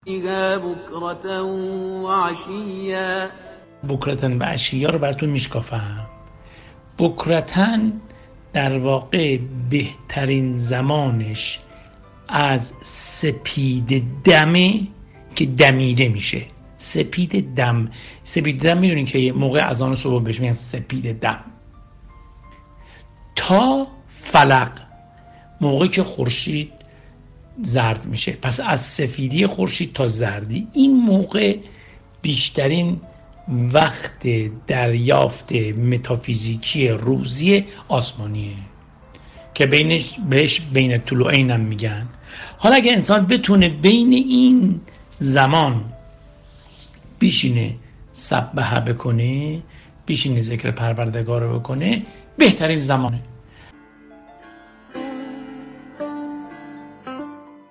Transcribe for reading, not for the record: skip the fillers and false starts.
فيها بكرة وعشيا. بکرتن و عشیا رو براتون میشکافم. بکرتن در واقع بهترین زمانش از سپید دمه که دمیده میشه. سپید دم میدونین که موقع اذان صبح بهش میگن سپید دم، تا فلق، موقعی که خورشید زرد میشه. پس از سفیدی خورشید تا زردی، این موقع بیشترین وقت دریافت متافیزیکی روزی آسمانیه که بهش بین طلوعین هم میگن. حالا اگه انسان بتونه بین این زمان بیشینه سبحه بکنه، بیشینه ذکر پروردگار رو بکنه، بهترین زمانه.